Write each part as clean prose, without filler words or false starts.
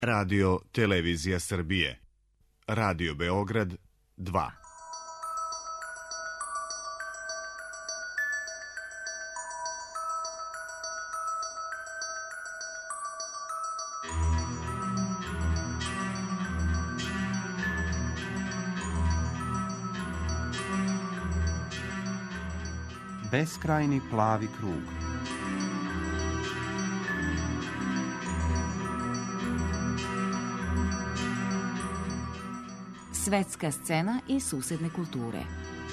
Radio Televizija Srbije. Radio Beograd 2. Beskrajni plavi krug. Svetska scena i susedne kulture.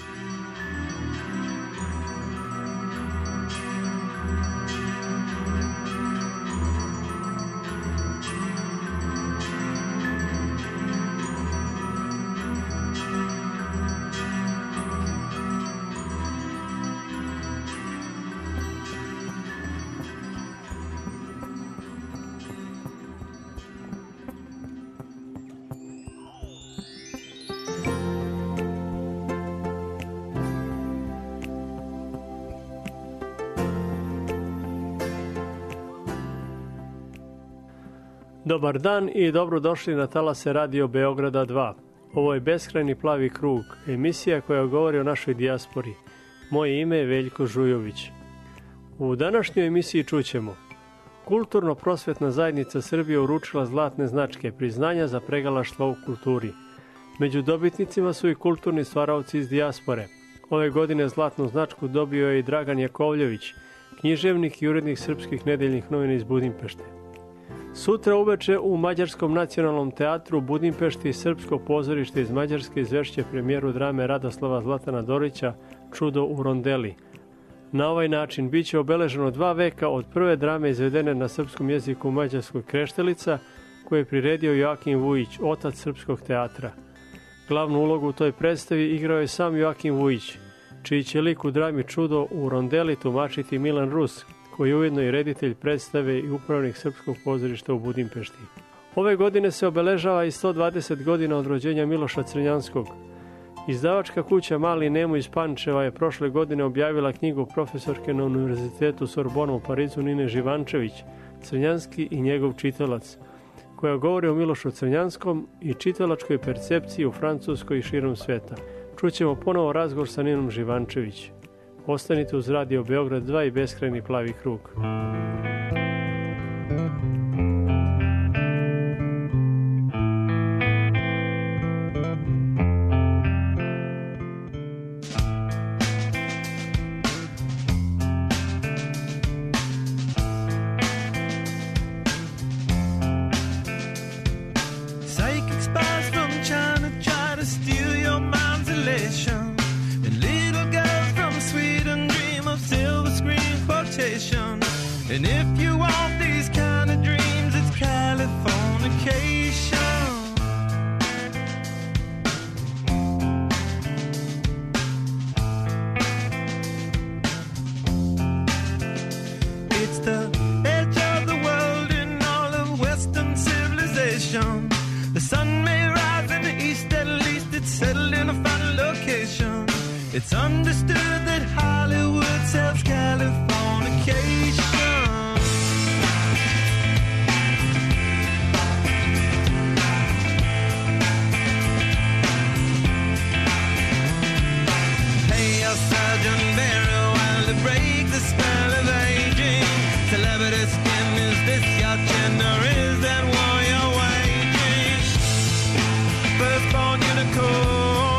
Dobar dan i dobrodošli na talase Radio Beograda 2. Ovo je Beskrajni plavi krug, emisija koja govori o našoj dijaspori. Moje ime je Veljko Žujović. U današnjoj emisiji čućemo: Kulturno-prosvetna zajednica Srbije uručila zlatne značke priznanja za pregalaštvo u kulturi. Među dobitnicima su i kulturni stvaraoci iz dijaspore. Ove godine zlatnu značku dobio je i Dragan Jakovljević, književnik i urednik srpskih nedeljnih novina iz Budimpešte. Sutra uveče u Mađarskom nacionalnom teatru u Budimpešti Srpsko pozorište iz Mađarske izvešće premijeru drame Radoslava Zlatana Dorića Čudo u rondeli. Na ovaj način bit će obeleženo 2 veka od prve drame izvedene na srpskom jeziku u Mađarskoj Kreštelica, koju je priredio Joakim Vujić, otac srpskog teatra. Glavnu ulogu u toj predstavi igrao je sam Joakim Vujić, čiji će lik u drami Čudo u rondeli tumačiti Milan Rus, koji je ujedno i reditelj predstave i upravnik Srpskog pozorišta u Budimpešti. Ove godine se obeležava i 120 godina od rođenja Miloša Crnjanskog. Izdavačka kuća Mali Nemo iz Pančeva je prošle godine objavila knjigu profesorke na Univerzitetu Sorbona u Parizu Nine Živančević, Crnjanski i njegov čitalac, koja govori o Milošu Crnjanskom i čitalačkoj percepciji u Francuskoj i širom sveta. Čućemo ponovo razgovor sa Ninom Živančević. Ostanite uz Radio Beograd 2 i Beskrajni plavi krug. Psychic spies from China try to steal your mind's elation. Silver screen quotation. And if you want these kind of dreams, it's Californication. It's the edge of the world in all of Western civilization. The sun may rise in the east, at least it's settled in a final location. It's understood that Hollywood sells Californication. Pay your Sergeant Barry while to break the spell of aging. Celebrity skin, is this your chin or is that war you're waging? Firstborn unicorn.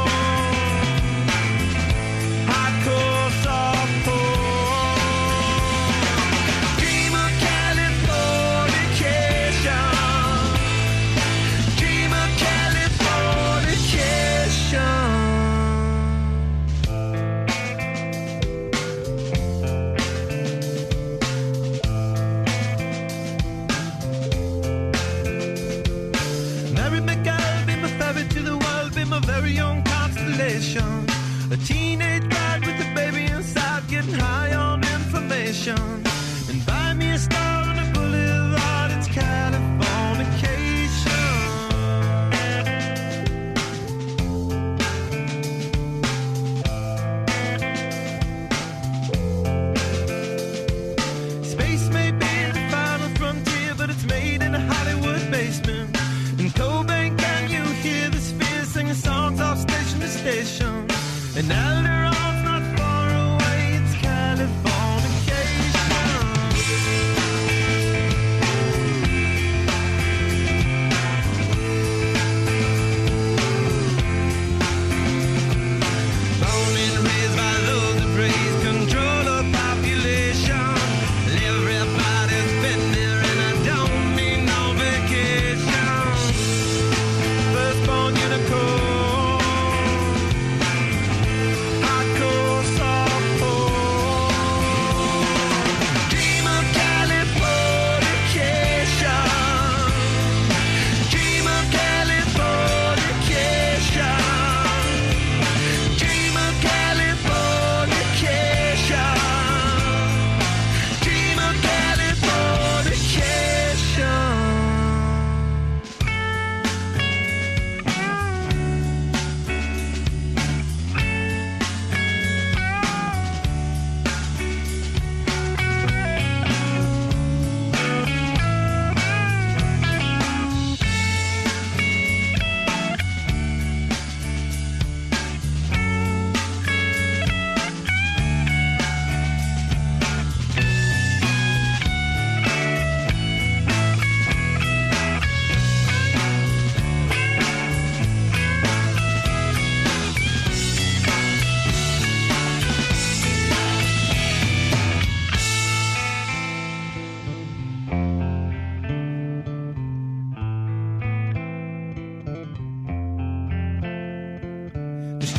A teenage bride with a baby inside, getting high on information. And buy me a star on a boulevard, it's Californication. Space may be the final frontier, but it's made in a Hollywood basement.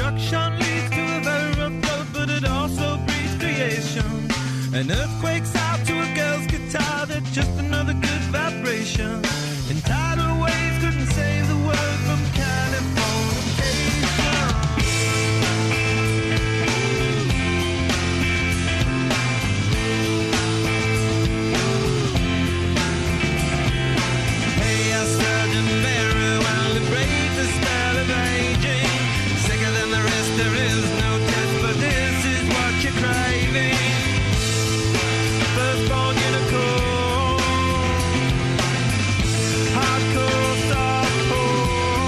destruction leads to a very rough road, but it also breeds creation. An earthquake's out to a girl's guitar, that's just another good vibration. And tidal waves couldn't save the world from Californication. Hey, I surgeon very well to break the spell of aging. Sicker than the rest, there is no test, but this is what you're craving. Firstborn unicorn, hardcore softcore.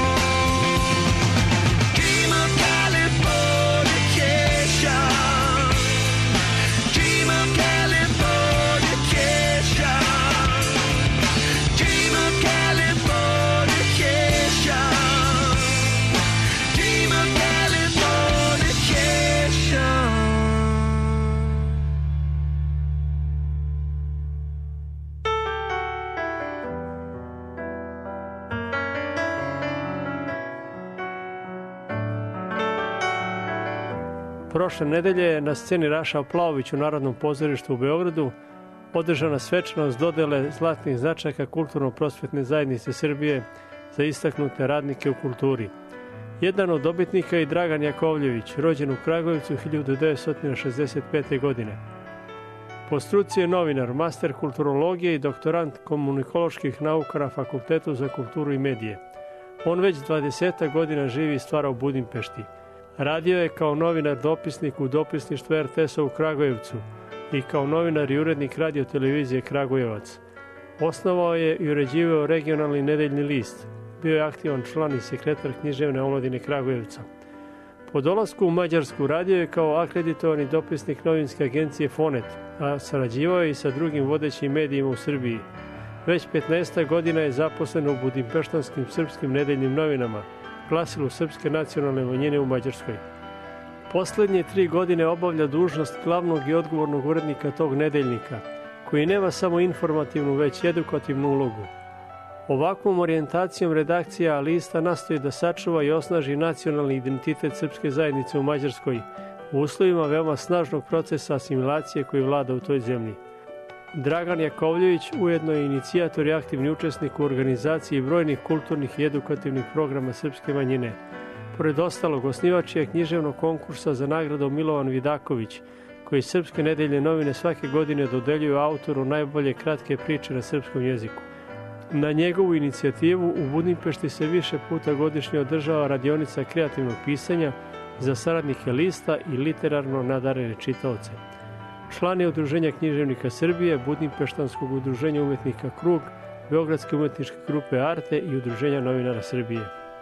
Dream of Californication. Dream of Californication. Dream of Californication. Dream of Californication. Prošle nedelje je na sceni Raša Plaović u Narodnom pozorištu u Beogradu održana svečanost dodele zlatnih značajka Kulturno-prosvetne zajednice Srbije za istaknute radnike u kulturi. Jedan od dobitnika je Dragan Jakovljević, rođen u Kragujevcu 1965. godine. Po struci je novinar, master kulturologije i doktorant komunikoloških nauka na Fakultetu za kulturu i medije. On već 20 godina živi i stvara u Budimpešti. Radio je kao novinar dopisnik u dopisništvu RTS-a u Kragujevcu i kao novinar i urednik radio televizije Kragujevac. Osnovao je i uređivao regionalni nedeljni list. Bio je aktivan član i sekretar književne omladine Kragujevca. Po dolasku u Mađarsku radio je kao akreditovani dopisnik novinske agencije Fonet, a sarađivao je i sa drugim vodećim medijima u Srbiji. Već 15 godina je zaposlen u budimpeštanskim srpskim nedeljnim novinama, glasilu Srpske nacionalne manjine u Mađarskoj. Poslednje 3 godine obavlja dužnost glavnog i odgovornog urednika tog nedeljnika, koji nema samo informativnu, već edukativnu ulogu. Ovakvom orijentacijom redakcija lista nastoji da sačuva i osnaži nacionalni identitet srpske zajednice u Mađarskoj u uslovima veoma snažnog procesa asimilacije koji vlada u toj zemlji. Dragan Jakovljević ujedno je inicijator i aktivni učesnik u organizaciji brojnih kulturnih i edukativnih programa srpske manjine. Pored ostalog, osnivač je književnog konkursa za nagradom Milovan Vidaković, koji srpske nedeljne novine svake godine dodeljuju autoru najbolje kratke priče na srpskom jeziku. Na njegovu inicijativu u Budimpešti se više puta godišnje održava radionica kreativnog pisanja za saradnike lista i literarno nadarene čitaoce. Član je Udruženja književnika Srbije, Budimpeštanskog udruženja umetnika Krug, Beogradske umetničke grupe Arte i Udruženja novinara Srbije.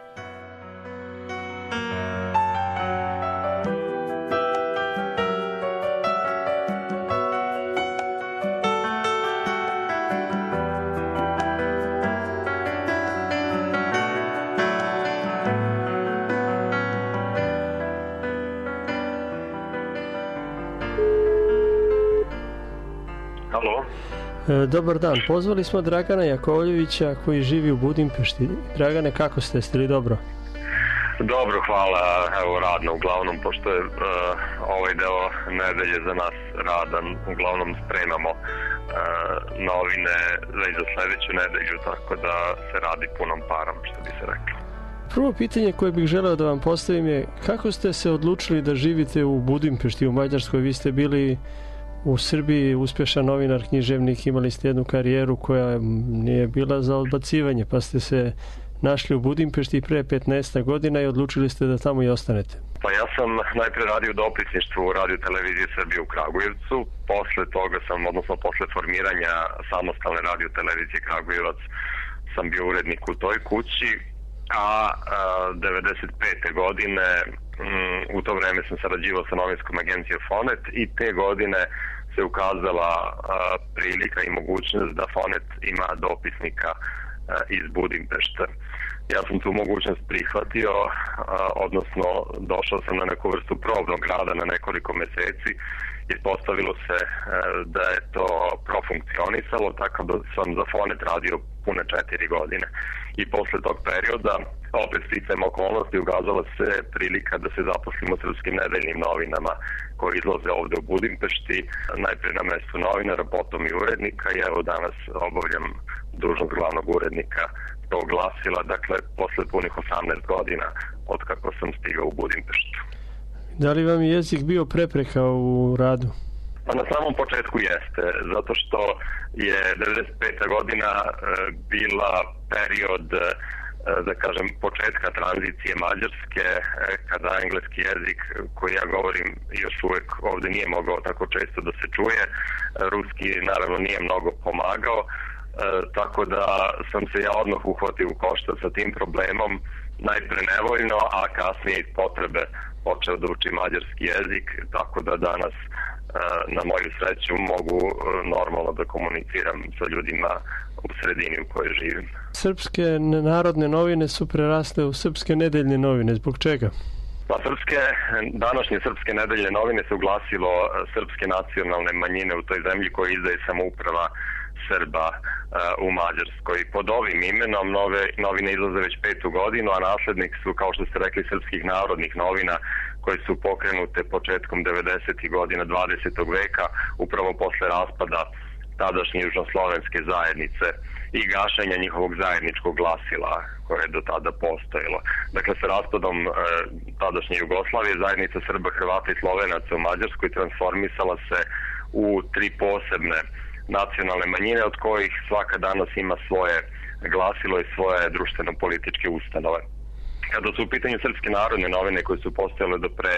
Dobar dan, pozvali smo Dragana Jakovljevića koji živi u Budimpešti. Dragane, kako ste? Jeste li dobro? Dobro, hvala. Evo, radno uglavnom, pošto je ovaj deo nedelje za nas radan, uglavnom spremamo novine već za sledeću nedelju, tako da se radi punom parom, što bi se reklo. Prvo pitanje koje bih želeo da vam postavim je kako ste se odlučili da živite u Budimpešti, u Mađarskoj? Vi ste bili u Srbiji uspješan novinar, književnik, imali ste jednu karijeru koja nije bila za odbacivanje, pa ste se našli u Budimpešti pre 15 godina i odlučili ste da tamo i ostanete. Pa ja sam najpre radio u dopisništvu u Radio televizije Srbije u Kragujevcu, posle toga sam, odnosno posle formiranja samostalne Radio televizije Kragujevac, sam bio urednik u toj kući, a 95. godine u to vreme sam sarađivao sa novinskom agencijom Fonet i te godine se ukazala prilika i mogućnost da Fonet ima dopisnika iz Budimpešta. Ja sam tu mogućnost prihvatio, odnosno došao sam na neku vrstu probnog rada na nekoliko meseci Ispostavilo se da je to profunkcionisalo, tako da sam za Fonet radio pune 4 godine. I posle tog perioda, opet sticajem okolnosti, ukazala se prilika da se zaposlimo srpskim nedeljnim novinama koji izlaze ovde u Budimpešti, najpre na mestu novinara, potom i urednika, i evo danas obavljam dužnost glavnog urednika tog glasila, dakle posle punih 18 godina od kako sam stigao u Budimpeštu. Da li vam je jezik bio prepreka u radu? Pa na samom početku jeste, zato što je 95. godina bila period, da kažem, početka tranzicije Mađarske, kada engleski jezik koji ja govorim još uvek ovde nije mogao tako često da se čuje, ruski naravno nije mnogo pomagao, tako da sam se ja odmah uhvatio u koštac sa tim problemom, najpre nevoljno, a kasnije iz potrebe počeo da učim mađarski jezik, tako da danas na moju sreću mogu normalno da komuniciram sa ljudima u sredini u kojoj živim. Srpske narodne novine su prerasle u srpske nedeljne novine. Zbog čega? Pa današnje srpske nedeljne novine se uglasilo srpske nacionalne manjine u toj zemlji koje izdaje samouprava Srba u Mađarskoj. Pod ovim imenom novine izlaze već 5. godinu, a naslednik su, kao što ste rekli, srpskih narodnih novina koje su pokrenute početkom 90. godina 20. veka, upravo posle raspada tadašnje južnoslovenske zajednice i gašenja njihovog zajedničkog glasila koje je do tada postojalo. Dakle, sa raspadom tadašnje Jugoslavije, zajednica Srba, Hrvata i Slovenaca u Mađarskoj transformisala se u 3 posebne nacionalne manjine, od kojih svaka danas ima svoje glasilo i svoje društveno-političke ustanove. Kada su u pitanju srpske narodne novine koje su postojale do pre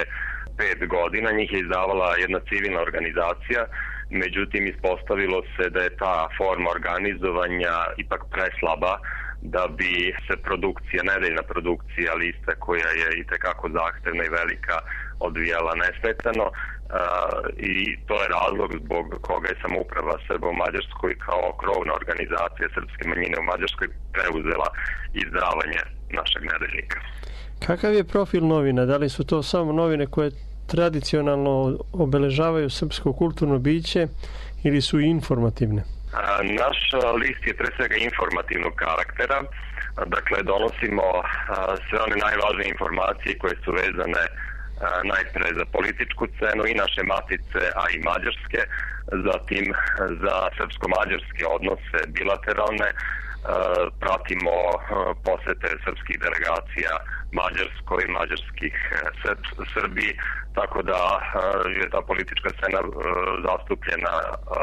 5 godina, njih je izdavala jedna civilna organizacija, međutim ispostavilo se da je ta forma organizovanja ipak preslaba da bi se nedeljna produkcija liste koja je itekako zahtevna i velika odvijala nesmetano, i to je razlog zbog koga je samouprava Srba u Mađarskoj kao krovna organizacija srpske manjine u Mađarskoj preuzela izdavanje našeg nedeljnika. Kakav je profil novina? Da li su to samo novine koje tradicionalno obeležavaju srpsko kulturno biće ili su i informativne? Naš list je pre svega informativnog karaktera, dakle donosimo sve one najvažnije informacije koje su vezane najpre za političku scenu i naše matice, a i mađarske, zatim za srpsko-mađarske odnose bilateralne, pratimo posete srpskih delegacija Mađarskoj, mađarskih Srbiji, tako da je ta politička scena zastupljena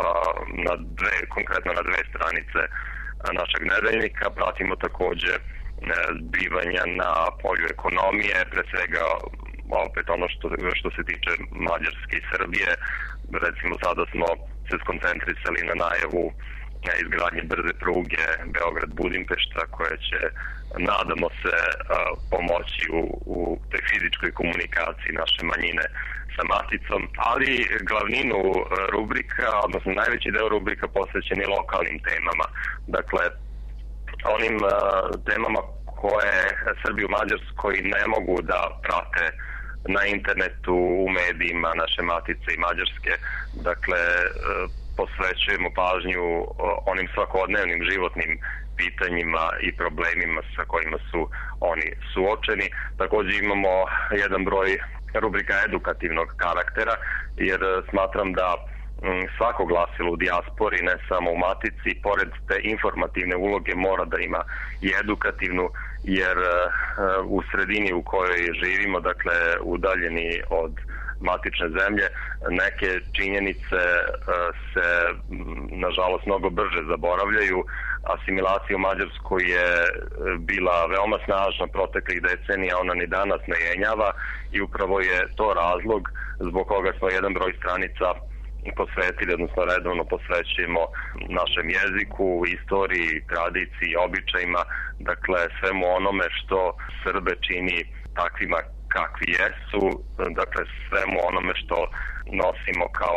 konkretno na 2 stranice našeg nedeljnika. Pratimo takođe zbivanja na polju ekonomije, pre svega opet ono što se tiče Mađarske i Srbije. Recimo sada smo se skoncentrisali na najavu izgradnje brze pruge Beograd-Budimpešta koja će, nadamo se, pomoći u toj fizičkoj komunikaciji naše manjine sa maticom, ali glavninu rubrika, odnosno najveći deo rubrika posvećen je lokalnim temama. Dakle, onim temama koje Srbi u Mađarskoj ne mogu da prate na internetu, u medijima naše matice i mađarske. Dakle, posvećujemo pažnju onim svakodnevnim životnim pitanjima i problemima sa kojima su oni suočeni. Takođe imamo jedan broj rubrika edukativnog karaktera, jer smatram da svako glasilo u dijaspori, ne samo u matici, pored te informativne uloge mora da ima i edukativnu, jer u sredini u kojoj živimo, dakle udaljeni od matične zemlje, neke činjenice se nažalost mnogo brže zaboravljaju. Asimilacija u Mađarskoj je bila veoma snažna proteklih decenija, ona ni danas ne jenjava i upravo je to razlog zbog koga smo jedan broj stranica posvetili, odnosno redovno posvećujemo našem jeziku, istoriji, tradiciji, običajima, dakle svemu onome što Srbe čini takvima kakvi jesu, dakle svemu onome što nosimo kao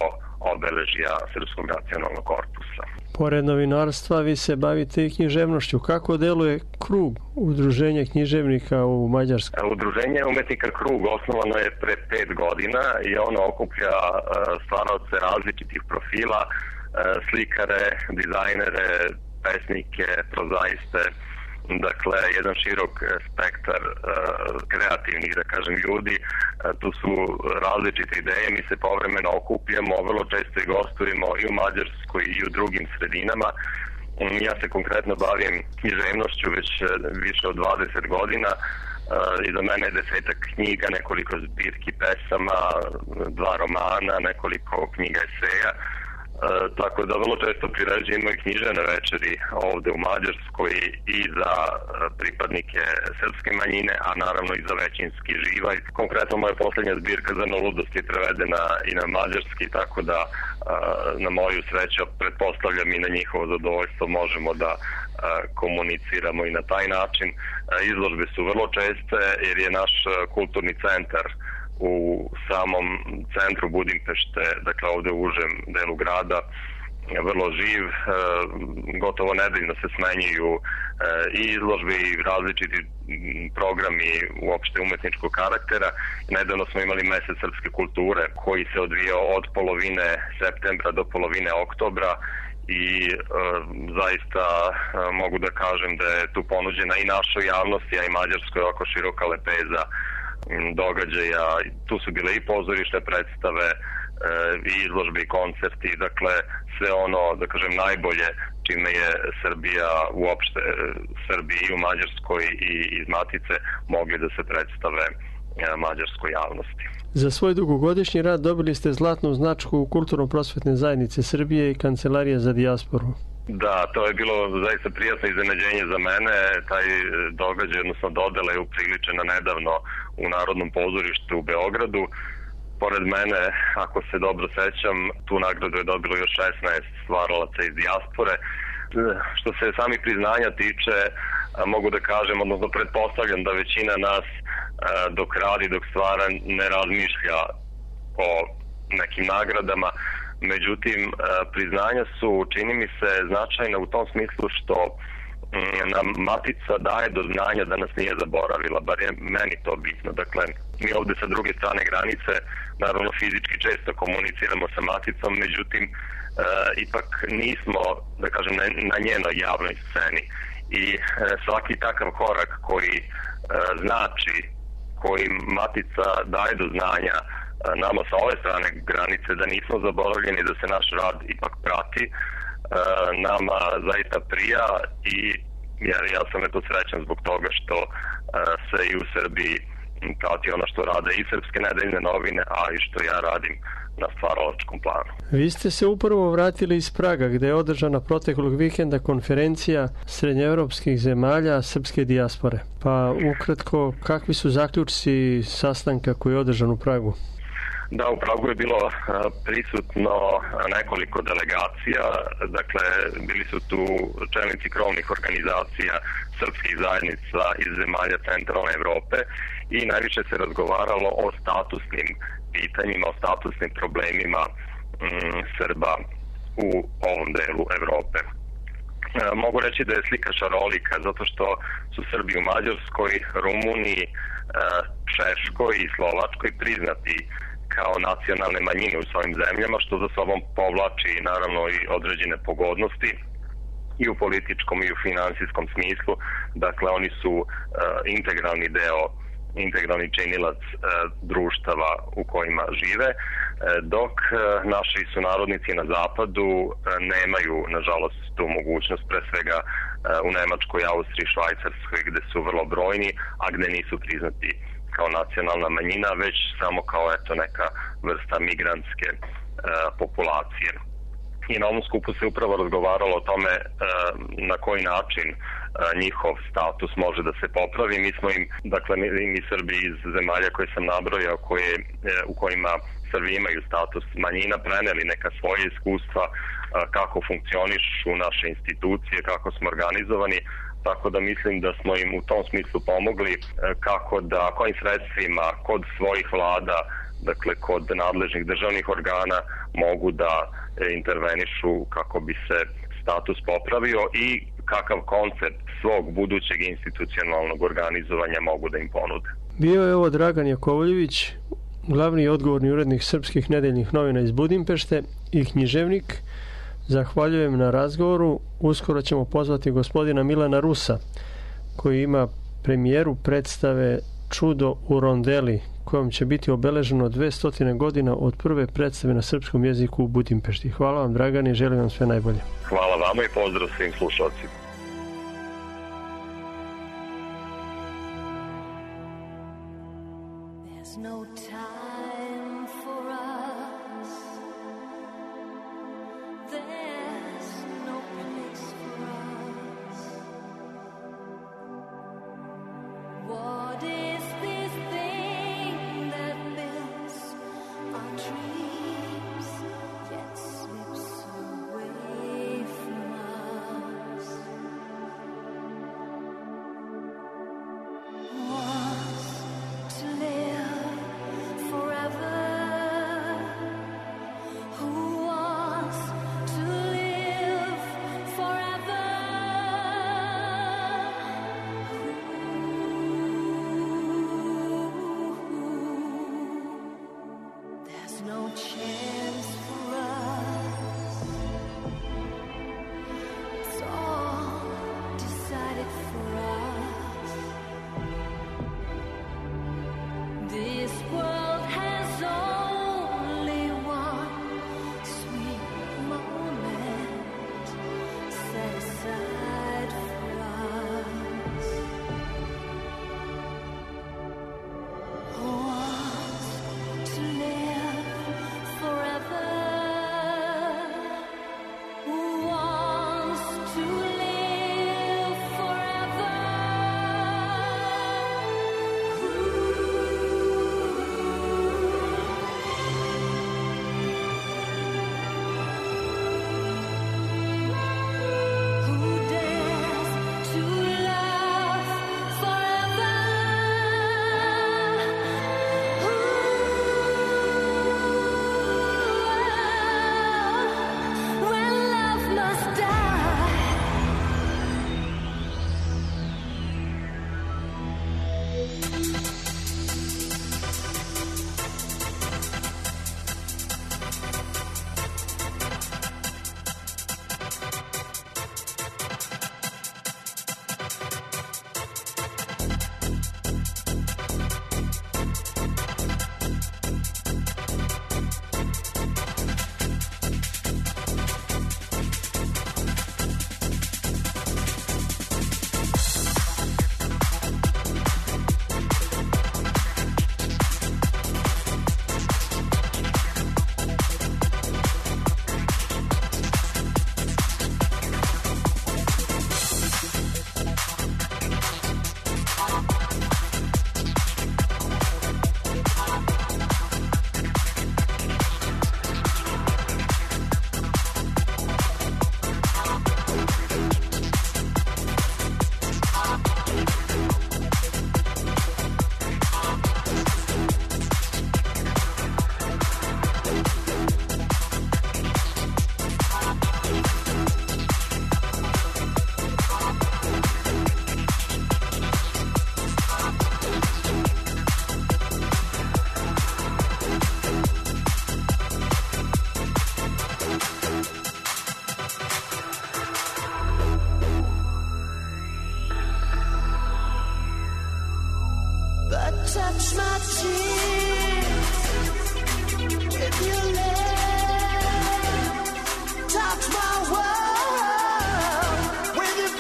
obeležja Srpskog nacionalnog korpusa. Pored novinarstva, vi se bavite i književnošću. Kako deluje Krug, udruženje književnika u Mađarskoj? Udruženje umetnika Krug osnovano je pre 5 godina i ono okuplja stvaraoce različitih profila, slikare, dizajnere, pesnike, prozaiste, dakle jedan širok spektar kreativnih, da kažem, ljudi. Tu su različite ideje, mi se povremeno okupljamo, vrlo često i gostujemo i u Mađarskoj i u drugim sredinama. Ja se konkretno bavim književnošću već više od 20 godina. Iza mene je 10-ak knjiga, nekoliko zbirki pesama, 2 romana, nekoliko knjiga eseja. Tako da vrlo često priređujemo i književne večeri ovde u Mađarskoj i za pripadnike srpske manjine, a naravno i za većinski živalj. Konkretno moja poslednja zbirka Zrno ludosti je prevedena i na mađarski, tako da na moju sreću, pretpostavljam i na njihovo zadovoljstvo, možemo da komuniciramo i na taj način. Izložbe su vrlo česte jer je naš kulturni centar u samom centru Budimpešte, dakle ovde u užem delu grada, vrlo živ, gotovo nedeljno se smenjuju i izložbe i različiti programi uopšte umetničkog karaktera. Nedavno smo imali mesec srpske kulture koji se odvijao od polovine septembra do polovine oktobra i zaista mogu da kažem da je tu ponuđena i našoj javnosti, a i mađarskoj oko široka lepeza događaja. Tu su bile i pozorišne predstave i izložbe i koncerti, dakle sve ono, da kažem, najbolje čime je Srbija uopšte, Srbiji i u Mađarskoj i iz Matice mogli da se predstave mađarskoj javnosti. Za svoj dugogodišnji rad dobili ste zlatnu značku Kulturno-prosvetne zajednice Srbije i Kancelarije za dijasporu. Da, to je bilo zaista prijatno iznenađenje za mene. Taj događaj, odnosno dodela, je upriličena nedavno u Narodnom pozorištu u Beogradu. Pored mene, ako se dobro sećam, tu nagradu je dobilo još 16 stvaralaca iz dijaspore. Što se samih priznanja tiče, mogu da kažem, odnosno pretpostavljam da većina nas dok radi, dok stvara, ne razmišlja o nekim nagradama. Međutim, priznanja su, čini mi se, značajna u tom smislu što nam Matica daje do znanja da nas nije zaboravila, bar je meni to bitno. Dakle, mi ovde sa druge strane granice, naravno fizički često komuniciramo sa Maticom, međutim, ipak nismo, da kažem, na njenoj javnoj sceni. I svaki takav korak koji znači, koji Matica daje do znanja nama sa ove strane granice, da nismo zaboravljeni, da se naš rad ipak prati, nama zaista prija i ja sam eto srećan zbog toga što se i u Srbiji prati ono što rade i Srpske nedeljne novine, a i što ja radim na stvaralačkom planu. Vi ste se upravo vratili iz Praga, gde je održana proteklog vikenda konferencija srednjoevropskih zemalja srpske dijaspore. Pa ukratko, kakvi su zaključci sastanka koji je održan u Pragu? Da, u Pragu je bilo prisutno nekoliko delegacija, dakle bili su tu čelnici krovnih organizacija srpskih zajednica iz zemalja centralne Evrope i najviše se razgovaralo o statusnim pitanjima, o statusnim problemima Srba u ovom delu Evrope. Mogu reći da je slika šarolika, zato što su Srbi u Mađarskoj, Rumuniji, Češkoj i Slovačkoj priznati kao nacionalne manjine u svojim zemljama, što za sobom povlači naravno i određene pogodnosti i u političkom i u finansijskom smislu. Dakle, oni su integralni činilac društava u kojima žive, dok naši sunarodnici na zapadu nemaju, nažalost, tu mogućnost, pre svega u Nemačkoj, Austriji, Švajcarskoj, gde su vrlo brojni, a gde nisu priznati kao nacionalna manjina, već samo kao neka vrsta migrantske populacije. I na ovom skupu se upravo razgovaralo o tome na koji način njihov status može da se popravi. Mi smo im, dakle mi Srbi iz zemalja koje sam nabrojao, u kojima Srbi imaju status manjina, preneli neka svoje iskustva, kako funkcionišu naše institucije, kako smo organizovani, tako da mislim da smo im u tom smislu pomogli kako da, kojim sredstvima kod svojih vlada, dakle kod nadležnih državnih organa mogu da intervenišu kako bi se status popravio i kakav koncept svog budućeg institucionalnog organizovanja mogu da im ponude. Bio je ovo Dragan Jakovljević, glavni i odgovorni urednik Srpskih nedeljnih novina iz Budimpešte i književnik. Zahvaljujem na razgovoru. Uskoro ćemo pozvati gospodina Milana Rusa, koji ima premijeru predstave Čudo u rondeli, kojom će biti obeleženo 200 godina od prve predstave na srpskom jeziku u Budimpešti. Hvala vam, Dragane, i želim vam sve najbolje. Hvala vama i pozdrav svim slušalcima. No time for us. There's no place for us. What is this thing that builds our dreams yet slips away from us? Was to live forever. Who wants to live forever? There's no chance for us. It's all decided for us. This world has only one sweet moment set aside for us. Who wants to live forever? Who wants to live forever? Who dares to love forever? When love must die. But touch my cheeks with your lips. Touch my world with your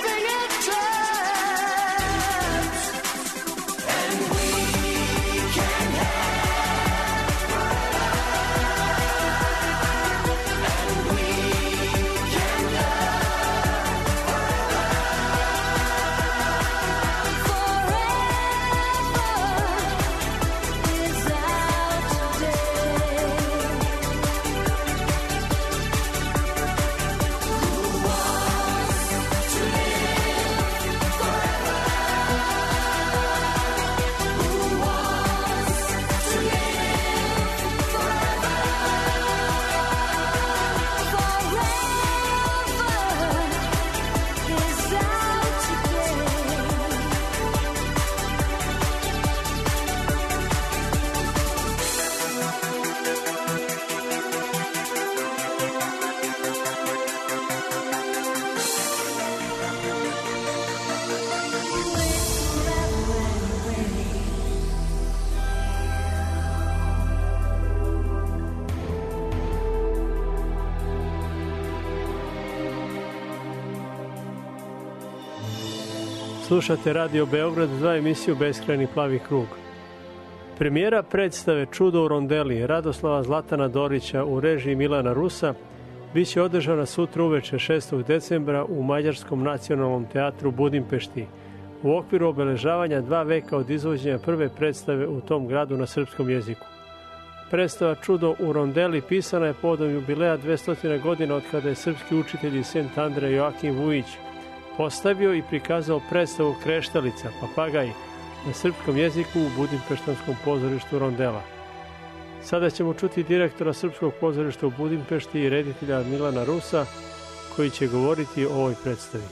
fingertips. And we can have forever. And we can love forever. Forever is Slušate Radio Beograd, 2 emisiju Beskrajni plavi krug. Premijera predstave Čudo u rondeli Radoslava Zlatana Dorića u režiji Milana Rusa biće održana sutra uveče 6. decembra u Mađarskom nacionalnom teatru u Budimpešti u okviru obeležavanja 2 veka od izvođenja prve predstave u tom gradu na srpskom jeziku. Predstava Čudo u rondeli pisana je povodom jubileja 200 godina od kada je srpski učitelj iz Sent Andre Joakim Vujić postavio i prikazao predstavu Kreštalica, papagaj, na srpskom jeziku u Budimpeštanskom pozorištu Rondela. Sada ćemo čuti direktora Srpskog pozorišta u Budimpešti i reditelja Milana Rusa, koji će govoriti o ovoj predstavi.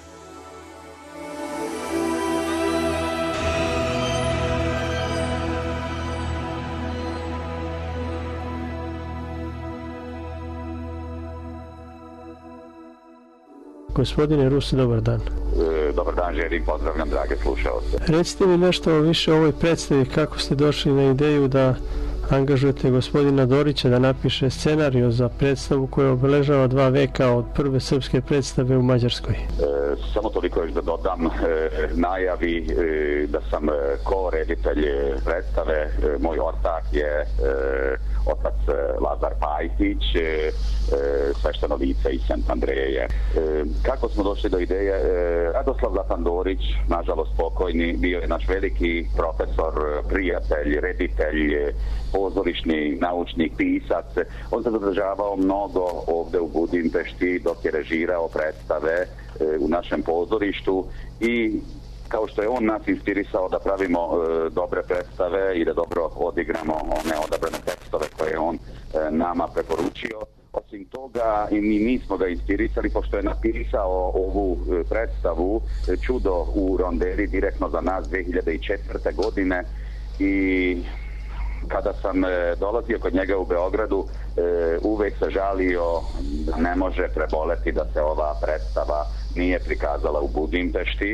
Gospodine Rus, dobar dan. Dobar dan, želim, pozdravljam drage slušaoce. Recite mi nešto više o ovoj predstavi, kako ste došli na ideju da angažujete gospodina Dorića da napiše scenariju za predstavu koja obeležava 2 veka od prve srpske predstave u Mađarskoj. Samo toliko još da dodam najavi da sam ko-reditelj predstave. Moj ortak je otac Lazar Pajtić, svešteno lice iz Sent Andreje. Kako smo došli do ideje? Radoslav Zlatan Dorić, nažalost pokojni, bio je naš veliki profesor, prijatelj, reditelj, pozorišni naučnik, pisac. On se zadržavao mnogo ovde u Budimpešti dok je režirao predstave u našem pozorištu i kao što je on nas inspirisao da pravimo dobre predstave i da dobro odigramo one odabrane tekstove koje je on nama preporučio. Osim toga, i mi smo ga inspirisali pošto je napisao ovu predstavu Čudo u rondeli direktno za nas 2004. godine i kada sam dolazio kod njega u Beogradu, uvek se žalio da ne može preboleti da se ova predstava nije prikazala u Budimpešti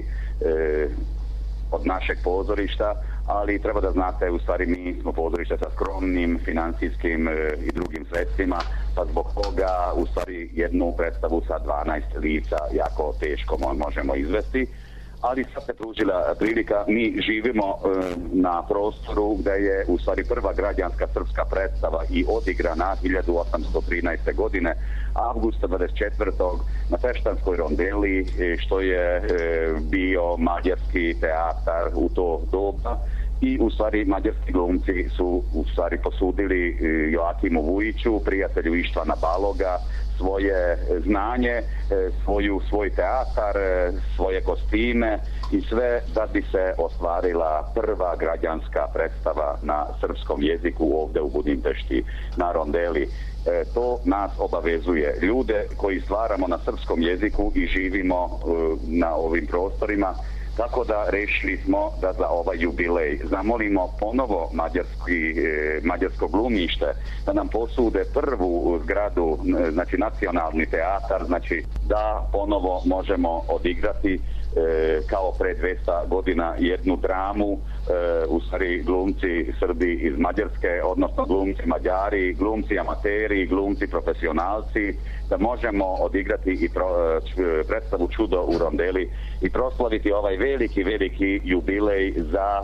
od našeg pozorišta, ali treba da znate, u stvari mi smo pozorište sa skromnim finansijskim i drugim sredstvima, pa zbog toga u stvari jednu predstavu sa 12 lica jako teško možemo izvesti. Ali sad se pružila prilika, mi živimo na prostoru gde je u stvari prva građanska srpska predstava i odigrana 1813. godine, avgusta 24. na Peštanskoj rondeli, što je bio mađarski teatar u to doba. I u stvari mađarski glumci su u stvari posudili Joakimu Vujiću, prijatelju Ištvana Baloga, svoje znanje, svoj teatar, svoje kostime i sve da bi se ostvarila prva građanska predstava na srpskom jeziku ovde u Budimpešti na rondeli. To nas obavezuje. Ljude koji stvaramo na srpskom jeziku i živimo na ovim prostorima, tako da rešili smo da za ovaj jubilej zamolimo ponovo mađarsko glumište da nam posude prvu zgradu, znači nacionalni teatar, znači da ponovo možemo odigrati kao pre 200 godina jednu dramu, u stvari glumci Srbi iz Mađarske, odnosno glumci Mađari, glumci amateri, glumci profesionalci, da možemo odigrati i predstavu Čudo u rondeli i proslaviti ovaj veliki jubilej za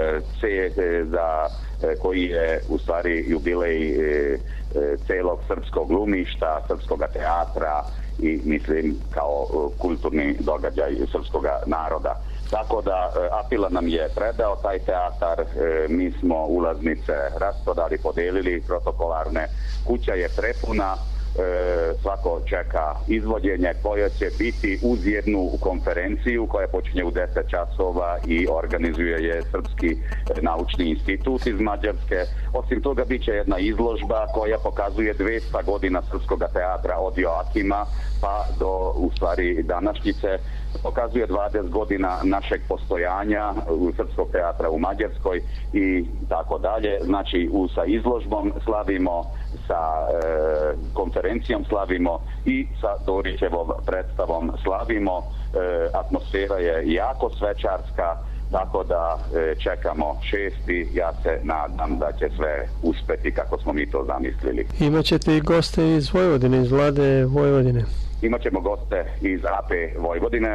koji je u stvari jubilej celog srpskog glumišta, srpskog teatra i mislim kao kulturni događaj srpskog naroda. Tako da Apila nam je predao taj teatar, mi smo ulaznice rasprodali, podelili protokolarne, kuća je prepuna, svako čeka izvođenje koje će biti uz jednu konferenciju koja počinje u 10 časova i organizuje je Srpski naučni institut iz Mađarske. Osim toga bit će jedna izložba koja pokazuje 200 godina srpskog teatra od Joakima pa do u stvari današnjice. Pokazuje 20 godina našeg postojanja srpskog teatra u Mađarskoj i tako dalje. Znači sa izložbom slavimo, sa konferencijom slavimo i sa Dorićevom predstavom slavimo. Atmosfera je jako svečarska, tako da čekamo 6. Ja se nadam da će sve uspeti kako smo mi to zamislili. Imaćete i goste iz Vojvodine, iz vlade Vojvodine. Imat ćemo goste iz AP Vojvodine,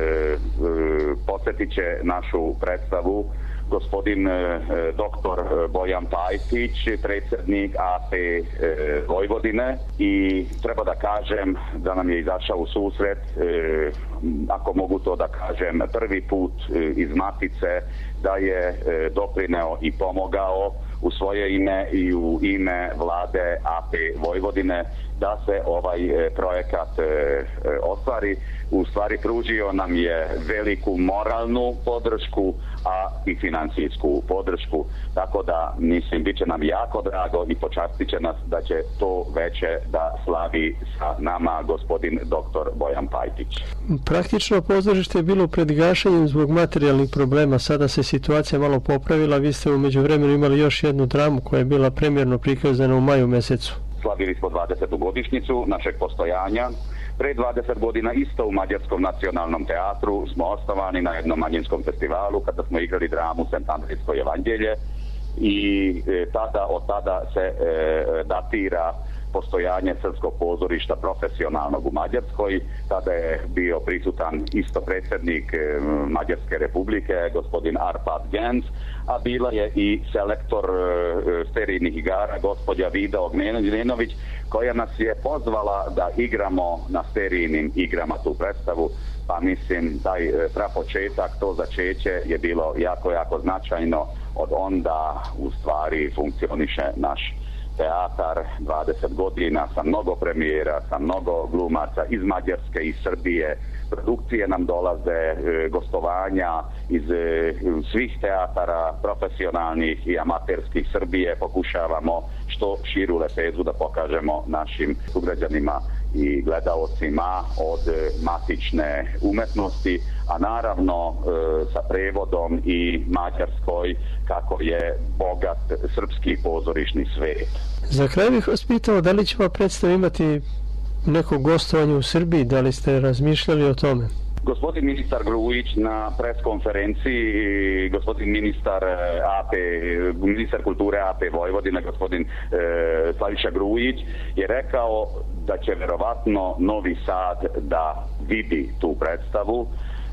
posjetit će našu predstavu gospodin doktor Bojan Pajtić, predsjednik AP Vojvodine, i treba da kažem da nam je izašao u susret, ako mogu to da kažem, prvi put iz Matice, da je doprineo i pomogao u svoje ime i u ime vlade AP Vojvodine da se ovaj projekat ostvari. U stvari pružio nam je veliku moralnu podršku, a i financijsku podršku, tako da mislim bit će nam jako drago i počastit će nas da će to veće da slavi sa nama gospodin doktor Bojan Pajtić. Praktično pozorište je bilo pred gašenjem zbog materijalnih problema, sada se situacija malo popravila, vi ste u međuvremenu imali još jednu dramu koja je bila premijerno prikazana u maju mesecu. Slavili smo 20. godišnjicu našeg postojanja. Pre 20 godina isto u Mađarskom nacionalnom teatru smo osnovani na jednom manjinskom festivalu kada smo igrali dramu St. Andrijsko evanđelje i od tada se datira postojanje srpskog pozorišta profesionalnog u Mađarskoj. Tada je bio prisutan isto predsjednik Mađarske republike, gospodin Arpad Gens, a bila je i selektor sterijnih igara, gospođa Vida Ognjenović, koja nas je pozvala da igramo na sterijnim igrama tu predstavu, pa mislim taj prapočetak, to začeće je bilo jako, jako značajno. Od onda u stvari funkcioniše naš teatar 20 godina sa mnogo premijera, sa mnogo glumaca iz Mađarske, iz Srbije. Produkcije nam dolaze, gostovanja iz svih teatara, profesionalnih i amaterskih Srbije. Pokušavamo što širu lepezu da pokažemo našim sugrađanima i gledaocima od matične umetnosti, a naravno sa prevodom i mađarskoj, kako je bogat srpski pozorišni svet. Za kraj bih vas pitao da li će ova predstava imati neko gostovanje u Srbiji, da li ste razmišljali o tome? Gospodin ministar Grujić na preskonferenciji, gospodin ministar kulture AP Vojvodine, gospodin Slaviša Grujić, je rekao da će verovatno Novi Sad da vidi tu predstavu.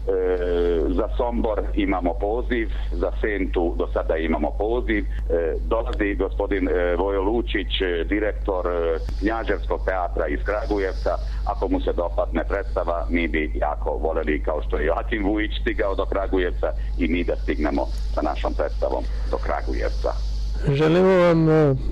Za Sombor imamo poziv, za Sentu do sada imamo poziv. Dolazi gospodin Vojo Lučić, direktor Knjaževskog teatra iz Kragujevca. Ako mu se dopadne predstava, mi bi jako voljeli, kao što je Joakim Vujić stigao do Kragujevca, i mi da stignemo sa našom predstavom do Kragujevca. Želimo vam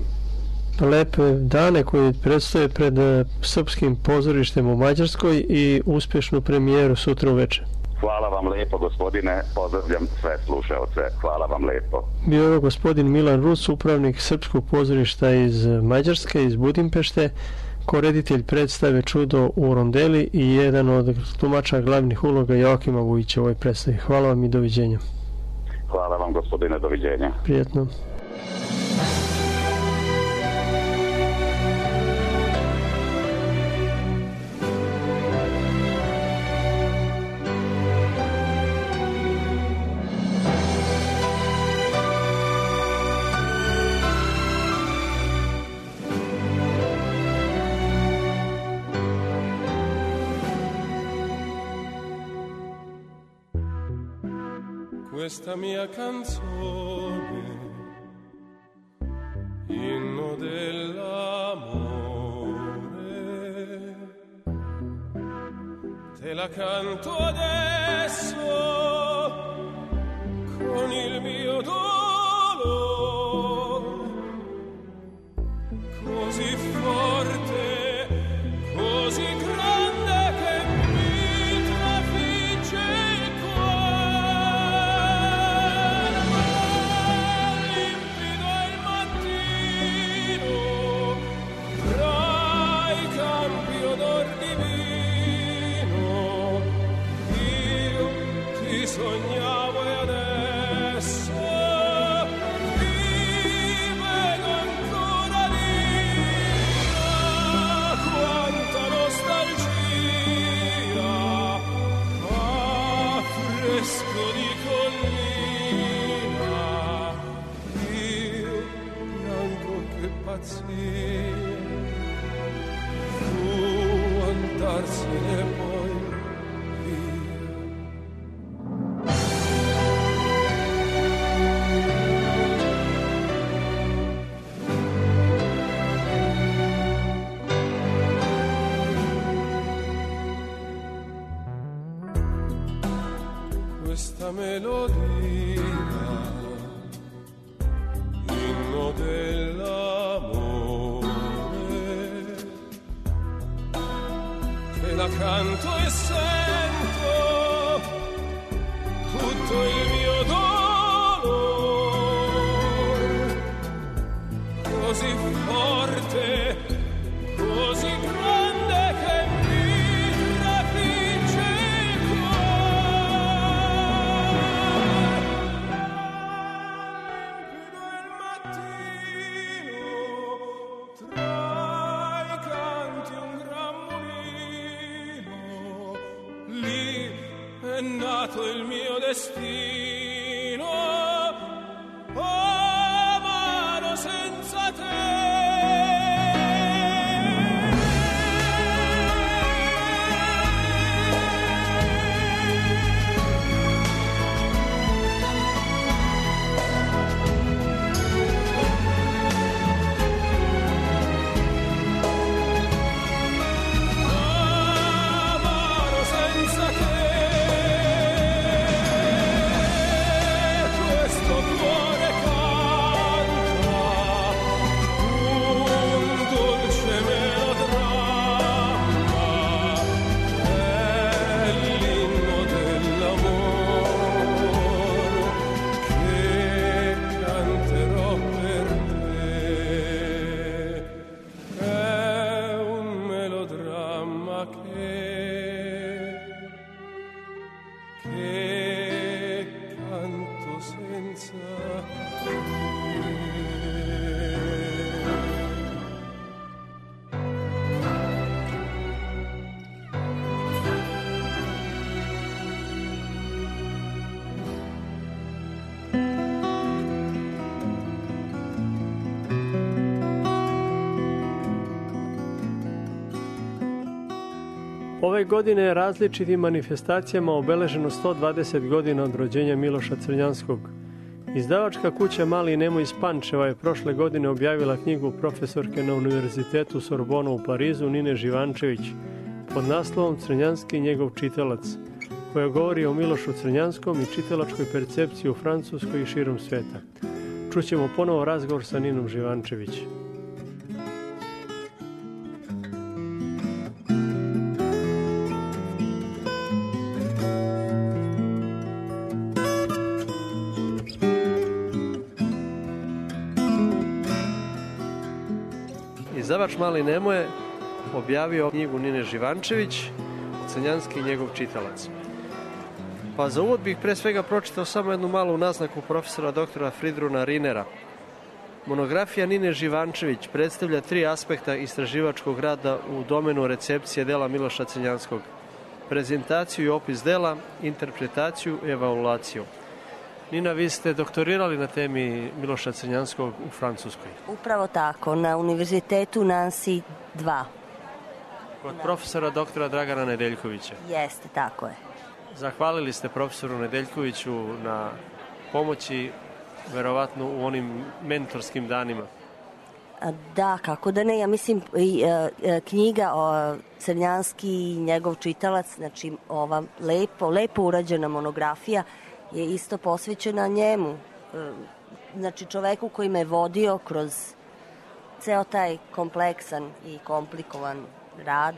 lepe dane koje predstoje pred srpskim pozorištem u Mađarskoj i uspješnu premijeru sutra uveče. Hvala vam lepo, gospodine, pozdravljam sve slušaoce, hvala vam lepo. Bio je gospodin Milan Rus, upravnik Srpskog pozorišta iz Mađarske, iz Budimpešte, koreditelj predstave Čudo u Rondeli i jedan od tumača glavnih uloga Joakima Vujića u ovoj predstavi. Hvala vam i doviđenja. Hvala vam, gospodine, doviđenja. Prijetno. Questa mia canzone, inno dell'amore, te la canto adesso con il mio dolore, così forte, così grande che mi trafigge il cuore. Limpido il mattino, tra i campi odor divino, io ti sognavo e adesso melodia, inno dell'amore, che la canto e sento tutto il mio dolore, così forte, così grande che mi trafigge il cuore. Limpido il mattino, tra i canti un gran mulino, lì è nato il mio destino, amaro senza te. Ove godine različitim manifestacijama obeleženo 120 godina od rođenja Miloša Crnjanskog. Izdavačka kuća Mali Nemo iz Pančeva je prošle godine objavila knjigu profesorke na Univerzitetu Sorbonu u Parizu Nine Živančević pod naslovom Crnjanski i njegov čitalac, koja govori o Milošu Crnjanskom i čitalačkoj percepciji u Francuskoj i širom sveta. Čućemo ponovo razgovor sa Ninom Živančević. Izdavač Mali Nemo je objavio knjigu Nine Živančević, Crnjanski i njegov čitalac. Pa za uvod bih pre svega pročitao samo jednu malu naznaku profesora doktora Fridruna Rinera. Monografija Nine Živančević predstavlja 3 aspekta istraživačkog rada u domenu recepcije dela Miloša Crnjanskog: prezentaciju i opis dela, interpretaciju i evaluaciju. Nina, vi ste doktorirali na temi Miloša Crnjanskog u Francuskoj. Upravo tako, na Univerzitetu Nancy 2. Kod profesora doktora Dragana Nedeljkovića. Jeste, tako je. Zahvalili ste profesoru Nedeljkoviću na pomoći, verovatno u onim mentorskim danima. Da, kako da ne, ja mislim knjiga o Crnjanski i njegov čitalac, znači ova lepo urađena monografija je isto posvećena njemu, znači čoveku koji me vodio kroz ceo taj kompleksan i komplikovan rad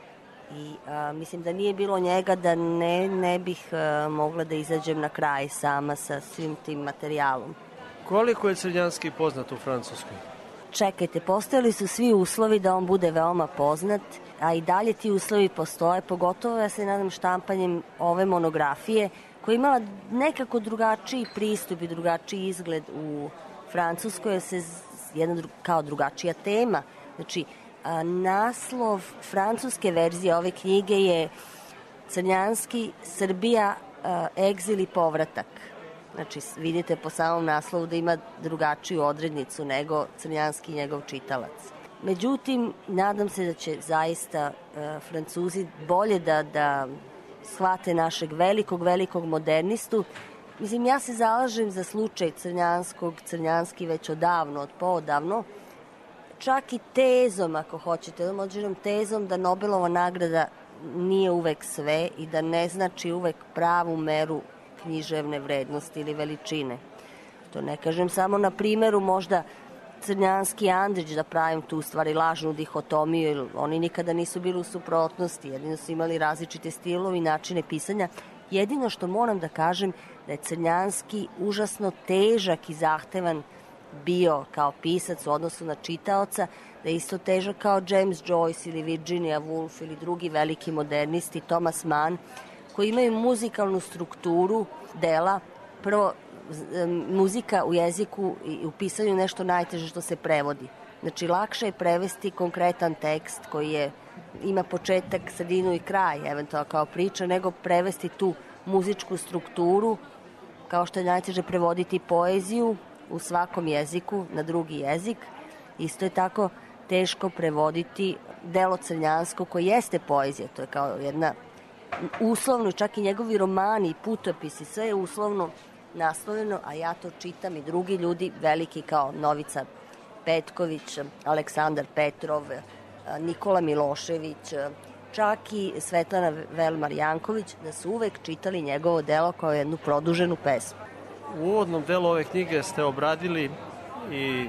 i mislim da nije bilo njega da ne bih mogla da izađem na kraj sama sa svim tim materijalom. Koliko je Crnjanski poznat u Francuskoj? Čekajte, postojali su svi uslovi da on bude veoma poznat, a i dalje ti uslovi postoje, pogotovo ja se nadam štampanjem ove monografije koja je imala nekako drugačiji pristup i drugačiji izgled u Francuskoj, jer se jedna kao drugačija tema. Znači, naslov francuske verzije ove knjige je Crnjanski, Srbija, egzil i povratak. Znači, vidite po samom naslovu da ima drugačiju odrednicu nego Crnjanski i njegov čitalac. Međutim, nadam se da će zaista Francuzi bolje da shvate našeg velikog modernistu. Mislim, ja se zalažem za slučaj Crnjanskog, Crnjanski već odavno, poodavno, čak i tezom, ako hoćete, određenom tezom da Nobelova nagrada nije uvek sve i da ne znači uvek pravu meru književne vrednosti ili veličine. To ne kažem samo na primeru možda Crnjanski i Andrić, da pravim tu stvari lažnu dihotomiju, jer oni nikada nisu bili u suprotnosti, jedino su imali različite stilove i načine pisanja. Jedino što moram da kažem da je Crnjanski užasno težak i zahtevan bio kao pisac u odnosu na čitaoca, da je isto težak kao James Joyce ili Virginia Woolf ili drugi veliki modernisti, Thomas Mann, koji imaju muzikalnu strukturu dela. Prvo, muzika u jeziku i u pisanju nešto najteže što se prevodi. Znači, lakše je prevesti konkretan tekst koji ima početak, sredinu i kraj, eventualno kao priča, nego prevesti tu muzičku strukturu, kao što je najteže prevoditi poeziju u svakom jeziku na drugi jezik. Isto je tako teško prevoditi delo Crnjansko koji jeste poezija. To je kao jedna uslovno, čak i njegovi romani i putopisi, sve je uslovno naslovljeno, a ja to čitam i drugi ljudi veliki kao Novica Petković, Aleksandar Petrov, Nikola Milošević, čak i Svetlana Velmar-Janković, da su uvek čitali njegovo delo kao jednu produženu pesmu. U uvodnom delu ove knjige ste obradili i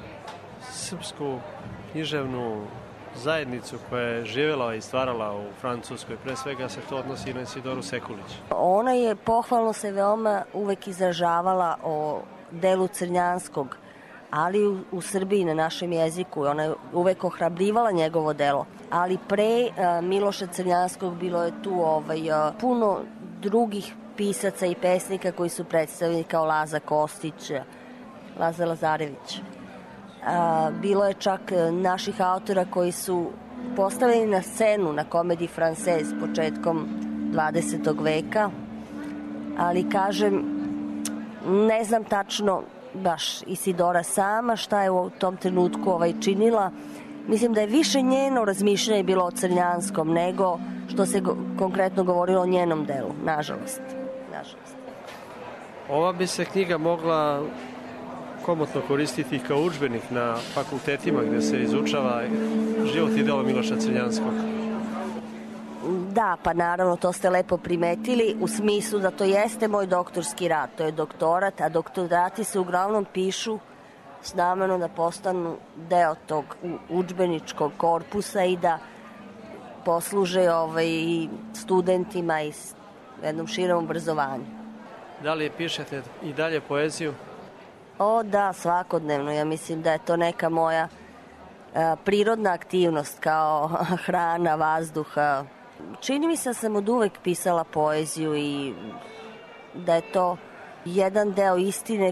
srpsku književnu zajednicu koja je živjela i stvarala u Francuskoj. Pre svega se to odnosi na Isidoru Sekulić. Ona je pohvalno se veoma uvek izražavala o delu Crnjanskog, ali u Srbiji na našem jeziku. Ona je uvek ohrabrivala njegovo delo. Ali pre Miloša Crnjanskog bilo je tu puno drugih pisaca i pesnika koji su predstavljeni kao Laza Kostić, Laza Lazarević. Bilo je čak naših autora koji su postavljeni na scenu na Komediji Française početkom 20. veka, ali kažem, ne znam tačno baš Isidora sama šta je u tom trenutku činila. Mislim da je više njeno razmišljanje bilo o Crnjanskom nego što se konkretno govorilo o njenom delu, nažalost. Ova bi se knjiga mogla komotno koristiti kao udžbenik na fakultetima gde se izučava život i delo Miloša Crnjanskog. Da, pa naravno, to ste lepo primetili, u smislu da to jeste moj doktorski rad, to je doktorat, a doktorati se uglavnom pišu s namerom da postanu deo tog udžbeničkog korpusa i da posluže i studentima i jednom širom obrazovanju. Da li pišete i dalje poeziju? O da, svakodnevno. Ja mislim da je to neka moja prirodna aktivnost kao hrana, vazduha. Čini mi se da sam od uvek pisala poeziju i da je to jedan deo istine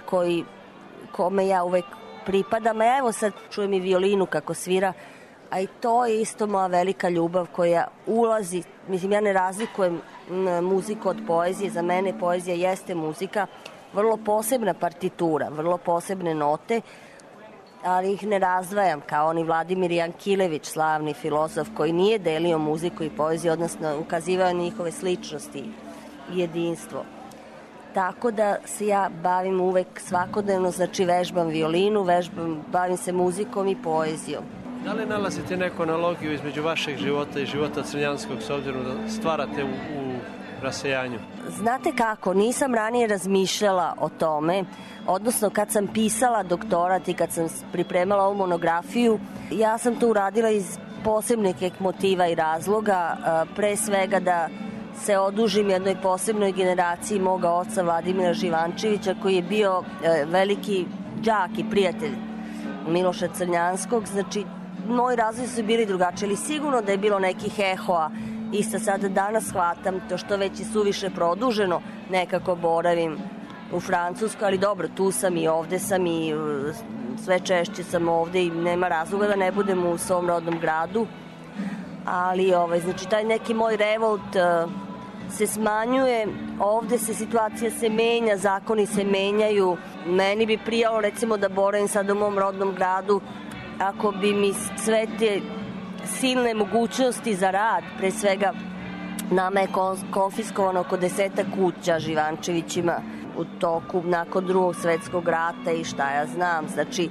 kome ja uvek pripadam. A evo sad čujem i violinu kako svira, a i to je isto moja velika ljubav koja ulazi. Mislim, ja ne razlikujem muziku od poezije. Za mene poezija jeste muzika, vrlo posebna partitura, vrlo posebne note, ali ih ne razdvajam, kao oni Vladimir Jankilević, slavni filozof, koji nije delio muziku i poeziju, odnosno ukazivao na njihove sličnosti i jedinstvo. Tako da se ja bavim uvek svakodnevno, znači vežbam violinu, bavim se muzikom i poezijom. Da li nalazite neku analogiju između vašeg života i života Crnjanskog, s obzirom da stvarate u rasejanju? Znate kako, nisam ranije razmišljala o tome, odnosno kad sam pisala doktorat i kad sam pripremala ovu monografiju, ja sam to uradila iz posebnih motiva i razloga, pre svega da se odužim jednoj posebnoj generaciji moga oca Vladimira Živančevića, koji je bio veliki đak i prijatelj Miloša Crnjanskog. Znači, moji razlozi su bili drugačiji, ali sigurno da je bilo nekih ehoa. Isto sada danas shvatam to što već i suviše produženo nekako boravim u Francuskoj, ali dobro, tu sam i ovde sam i sve češće sam ovde i nema razloga da ne budem u svom rodnom gradu. Ali, znači, taj neki moj revolt se smanjuje, ovde se situacija se menja, zakoni se menjaju. Meni bi prijalo, recimo, da boravim sad u mom rodnom gradu ako bi mi sve te silne mogućnosti za rad, pre svega nama je konfiskovano oko 10 kuća Živančevićima u toku nakon Drugog svetskog rata i šta ja znam. Znači,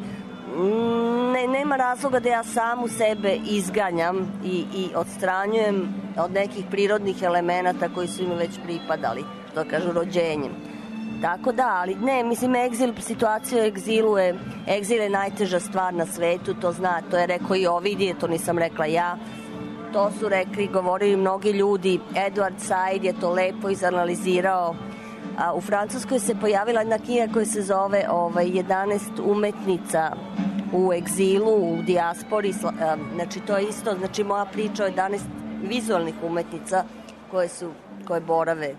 nema razloga da ja samu sebe izganjam i odstranjujem od nekih prirodnih elemenata koji su im već pripadali. što kažu, rođenjem. Tako da, ali ne, mislim, situacija u egzilu je, egzil je najteža stvar na svetu, to zna, to je rekao i Ovidije, to nisam rekla ja, to su rekli, govorili mnogi ljudi, Edward Said je to lepo izanalizirao. U Francuskoj se pojavila jedna knjiga koja se zove 11 umetnica u egzilu, u dijaspori, znači to je isto, znači moja priča o 11 vizualnih umetnica koje borave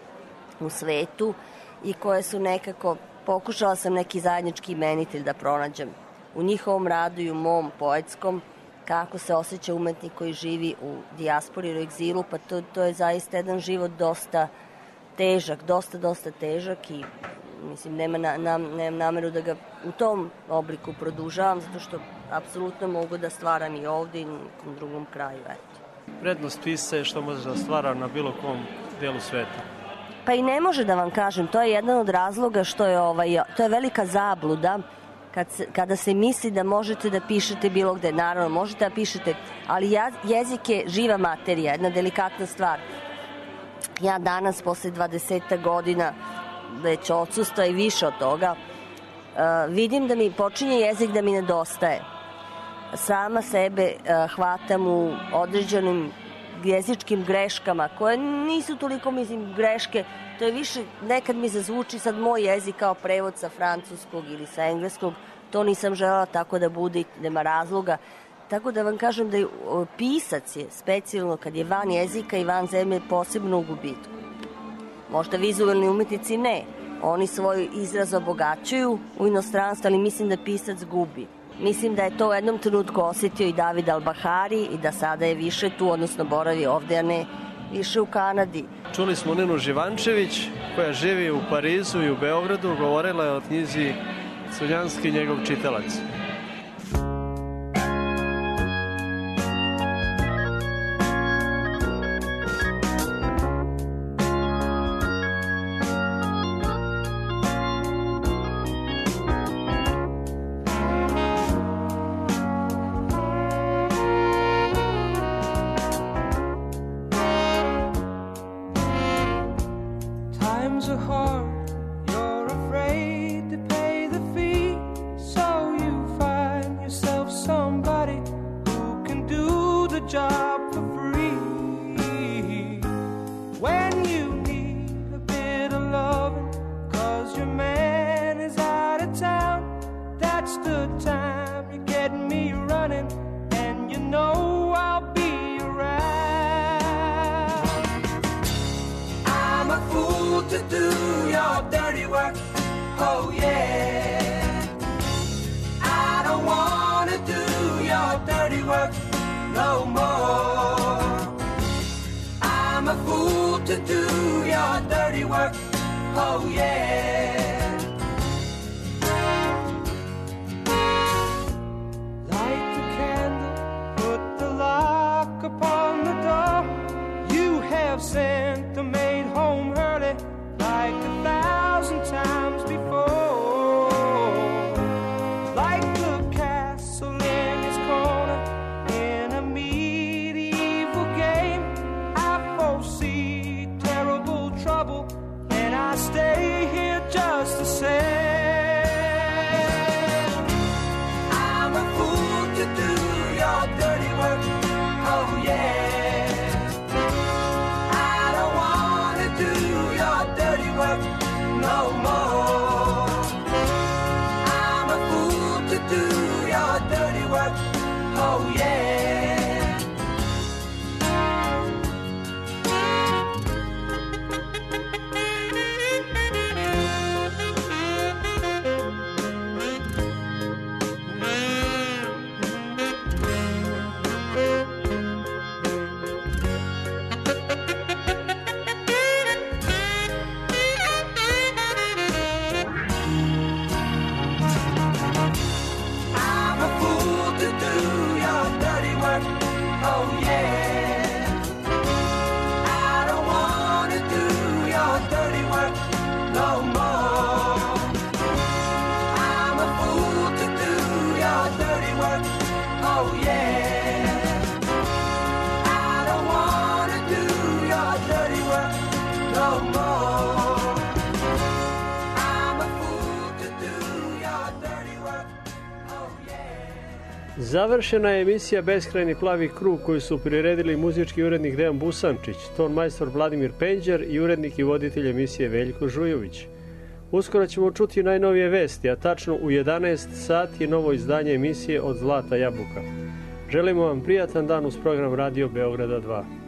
u svetu i koje su nekako, pokušala sam neki zajednički imenitelj da pronađem u njihovom radu i u mom poetskom, kako se osjeća umetnik koji živi u dijaspori ili u egzilu, pa to je zaista jedan život dosta težak, dosta težak i mislim, nemam nameru da ga u tom obliku produžavam, zato što apsolutno mogu da stvaram i ovde i u nekom drugom kraju. Eto. Prednost pisca je što može da stvara na bilo kom delu sveta. Pa i ne može da vam kažem, to je jedan od razloga što je to je velika zabluda kada se misli da možete da pišete bilo gde. Naravno, možete da pišete, ali jezik je živa materija, jedna delikatna stvar. Ja danas, posle 20 godina već odsustva i više od toga, vidim da mi počinje jezik da mi nedostaje. Sama sebe hvatam u određenim jezičkim greškama, koje nisu toliko, mislim, greške, to je više, nekad mi zazvuči sad moj jezik kao prevod sa francuskog ili sa engleskog, to nisam želela tako da bude i nema razloga. Tako da vam kažem da je pisac je specijalno kad je van jezika i van zemlje posebno u gubitku. Možda vizualni umetnici ne, oni svoj izraz obogaćuju u inostranstvu, ali mislim da pisac gubi. Mislim da je to u jednom trenutku osjetio i David Albahari i da sada je više tu, odnosno boravi ovde, a ne više u Kanadi. Čuli smo Ninu Živančević, koja živi u Parizu i u Beogradu, govorila je o knjizi Crnjanski njegov čitalac. No more. Završena je emisija Beskrajni plavi krug koju su priredili muzički urednik Dejan Busančić, ton majstor Vladimir Penđer i urednik i voditelj emisije Veljko Žujović. Uskoro ćemo čuti najnovije vesti, a tačno u 11 sati novo izdanje emisije Od zlata jabuka. Želimo vam prijatan dan uz program Radio Beograda 2.